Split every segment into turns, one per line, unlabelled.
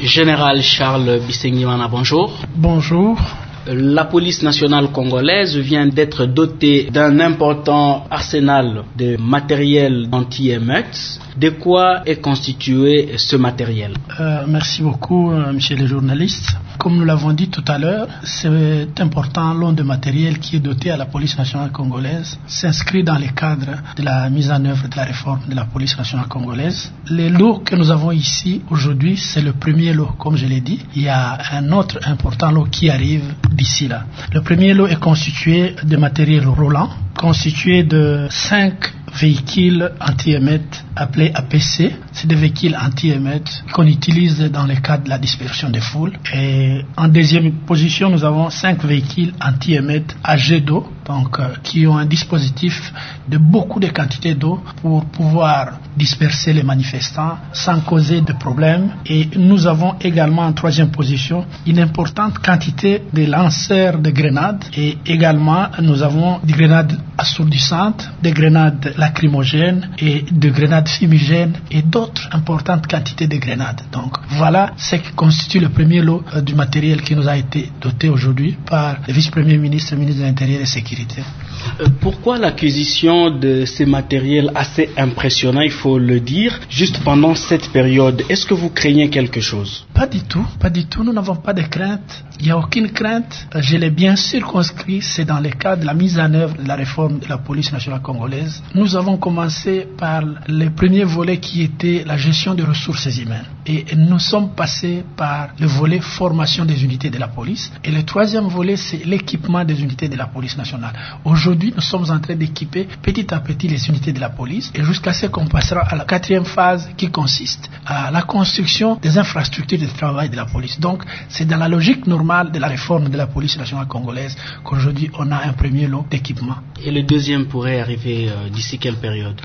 Général Charles Bisengimana, bonjour.
Bonjour.
La police nationale congolaise vient d'être dotée d'un important arsenal de matériel anti-émeutes. De quoi est constitué ce matériel?
Merci beaucoup, monsieur le journaliste. Comme nous l'avons dit tout à l'heure, cet important lot de matériel qui est doté à la police nationale congolaise s'inscrit dans le cadre de la mise en œuvre de la réforme de la police nationale congolaise. Les lots que nous avons ici aujourd'hui, c'est le premier lot, comme je l'ai dit. Il y a un autre important lot qui arrive d'ici là. Le premier lot est constitué de matériel roulant, constitué de 5 véhicules anti-émeutes appelés APC. C'est des véhicules anti-émeutes qu'on utilise dans le cadre de la dispersion des foules. Et en deuxième position, nous avons 5 véhicules anti-émeutes à jet d'eau, donc qui ont un dispositif de beaucoup de quantités d'eau pour pouvoir disperser les manifestants sans causer de problèmes. Et nous avons également en troisième position une importante quantité de lanceurs de grenades. Et également, nous avons des grenades assourdissantes, des grenades lacrymogènes et de grenades fumigènes et d'autres importantes quantités de grenades. Donc voilà ce qui constitue le premier lot du matériel qui nous a été doté aujourd'hui par le vice-premier ministre, ministre de l'Intérieur et de la Sécurité.
Pourquoi l'acquisition de ces matériels assez impressionnants, il faut le dire, juste pendant cette période? Est-ce que vous craignez quelque chose?
Pas du tout, pas du tout. Nous n'avons pas de crainte. Il n'y a aucune crainte. Je l'ai bien circonscrit. C'est dans le cadre de la mise en œuvre de la réforme de la police nationale congolaise. Nous avons commencé par le premier volet qui était la gestion des ressources humaines. Et nous sommes passés par le volet formation des unités de la police. Et le troisième volet, c'est l'équipement des unités de la police nationale. Aujourd'hui, nous sommes en train d'équiper petit à petit les unités de la police et jusqu'à ce qu'on passera à la quatrième phase qui consiste à la construction des infrastructures de travail de la police. Donc, c'est dans la logique normale de la réforme de la police nationale congolaise qu'aujourd'hui, on a un premier lot d'équipement.
Et le deuxième pourrait arriver d'ici quelle période?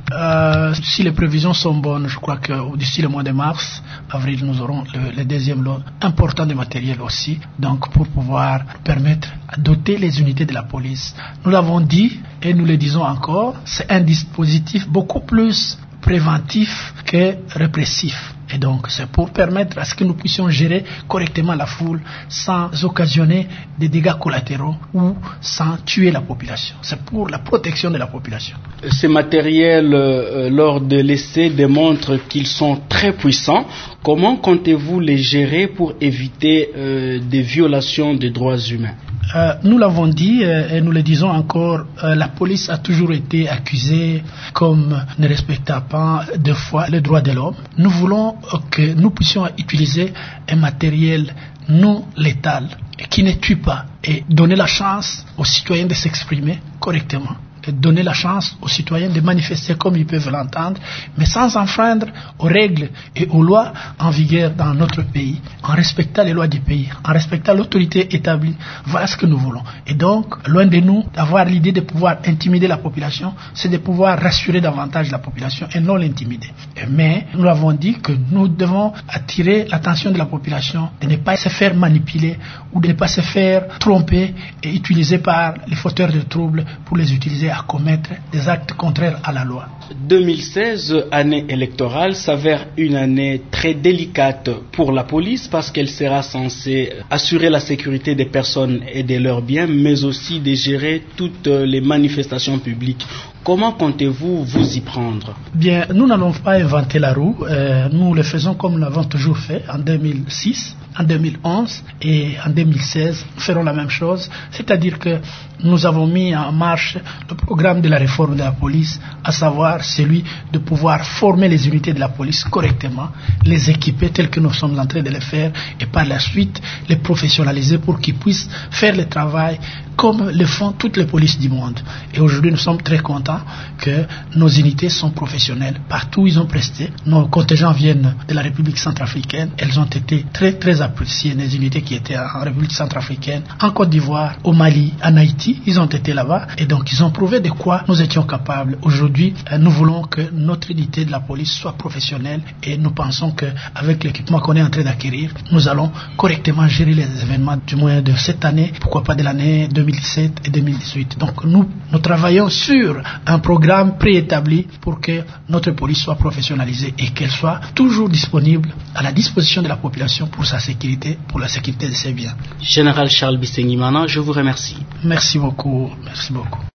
Si les prévisions sont bonnes, je crois que d'ici le mois de mars, avril, nous aurons le deuxième lot important de matériel aussi, donc pour pouvoir permettre de doter les unités de la police. Nous l'avons dit et nous le disons encore, c'est un dispositif beaucoup plus préventif que répressif. Et donc, c'est pour permettre à ce que nous puissions gérer correctement la foule sans occasionner des dégâts collatéraux ou sans tuer la population. C'est pour la protection de la population.
Ces matériels, lors de l'essai, démontrent qu'ils sont très puissants. Comment comptez-vous les gérer pour éviter des violations des droits humains?
Nous l'avons dit et nous le disons encore, la police a toujours été accusée comme ne respectant pas deux fois les droits de l'homme. Nous voulons que nous puissions utiliser un matériel non létal qui ne tue pas et donner la chance aux citoyens de s'exprimer correctement. Et donner la chance aux citoyens de manifester comme ils peuvent l'entendre, mais sans enfreindre aux règles et aux lois en vigueur dans notre pays, en respectant les lois du pays, en respectant l'autorité établie. Voilà ce que nous voulons. Et donc, loin de nous d'avoir l'idée de pouvoir intimider la population, c'est de pouvoir rassurer davantage la population et non l'intimider. Mais nous avons dit que nous devons attirer l'attention de la population, de ne pas se faire manipuler ou de ne pas se faire tromper et utiliser par les fauteurs de troubles pour les utiliser à commettre des actes contraires à la loi.
2016, année électorale, s'avère une année très délicate pour la police parce qu'elle sera censée assurer la sécurité des personnes et de leurs biens, mais aussi de gérer toutes les manifestations publiques. Comment comptez-vous vous y prendre?
Bien, nous n'allons pas inventer la roue. Nous le faisons comme nous l'avons toujours fait en 2006, en 2011 et en 2016. Nous ferons la même chose. C'est-à-dire que nous avons mis en marche le programme de la réforme de la police, à savoir celui de pouvoir former les unités de la police correctement, les équiper tel que nous sommes en train de le faire et par la suite les professionnaliser pour qu'ils puissent faire le travail comme le font toutes les polices du monde. Et aujourd'hui, nous sommes très contents que nos unités sont professionnelles. Partout où ils ont presté, nos contingents viennent de la République centrafricaine. Elles ont été très, très appréciées, les unités qui étaient en République centrafricaine, en Côte d'Ivoire, au Mali, en Haïti. Ils ont été là-bas et donc ils ont prouvé de quoi nous étions capables. Aujourd'hui, nous voulons que notre unité de la police soit professionnelle et nous pensons qu'avec l'équipement qu'on est en train d'acquérir, nous allons correctement gérer les événements, du moins de cette année, pourquoi pas de l'année 2020. 2017 et 2018. Donc nous travaillons sur un programme préétabli pour que notre police soit professionnalisée et qu'elle soit toujours disponible à la disposition de la population pour sa sécurité, pour la sécurité de ses biens.
Général Charles Bisengimana, je vous remercie.
Merci beaucoup. Merci beaucoup.